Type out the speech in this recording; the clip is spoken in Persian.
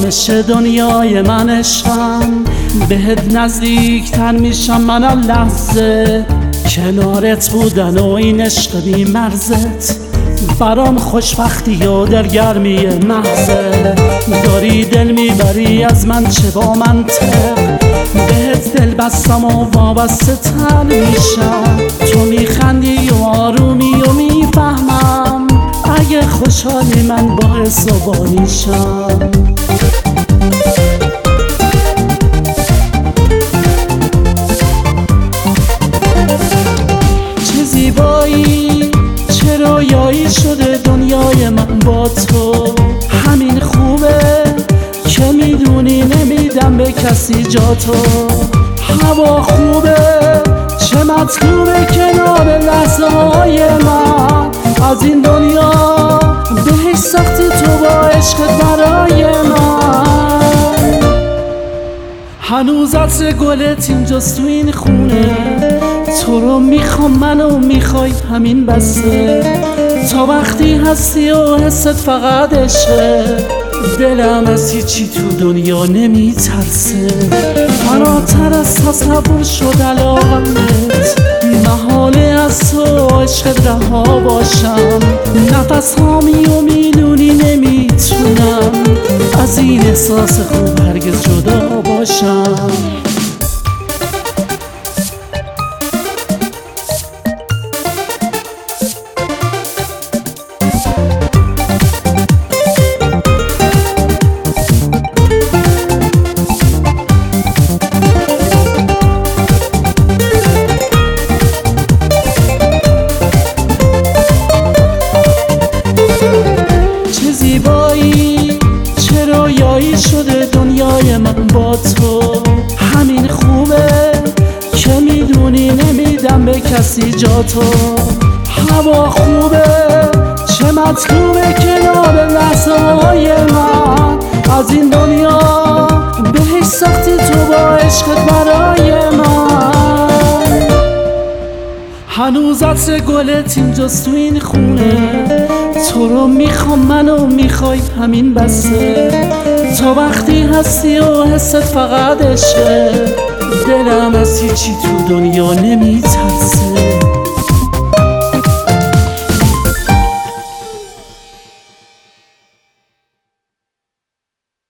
عاشق دنیای من عشقم، بهت نزدیکتر میشم من هر لحظه. کنارت بودن و این عشق بی مرزت برام خوشبختی و دلگرمی محضه. داری دل میبری از من چه با منطق، بهت دل بستم و وابسته تر میشم. تو میخندی و آرومی و میفهمم، اگه خوشحالی من باعث و بانیشم. چه زیبایی چه رویایی شده دنیای من با تو. همین خوبه که میدونی نمیدم به کسی جا تو. هوا خوبه چه مطلوبه کنار لحظه های من. از این دنیا بهش ساختی تو با عشقت برای من. هنوز عطر گلت اینجاست تو این خونه، تو رو میخوام منو میخوای همین بسه. تا وقتی هستی و حست فقط عشقه، دلم از هیچی تو دنیا نمیترسه. فراتر از تصور شد علاقمت، محاله از تو عشقت رها باشم. نفس هامی و میدونی نمیتونم از این احساس خوب هرگز جدا باشم. شده دنیای من با تو. همین خوبه که میدونی نمیدم به کسی جا تو. هوا خوبه چه مطلوبه کنار لحظه های من. از این دنیا بهش ساختی تو با عشقت برای من. هنوز عطر گلت اینجاست تو این خونه، تو رو میخوام منو میخوای همین بسه. تا وقتی هستی و حست فقط عشقه، دلم از هیچی تو دنیا نمیترسه.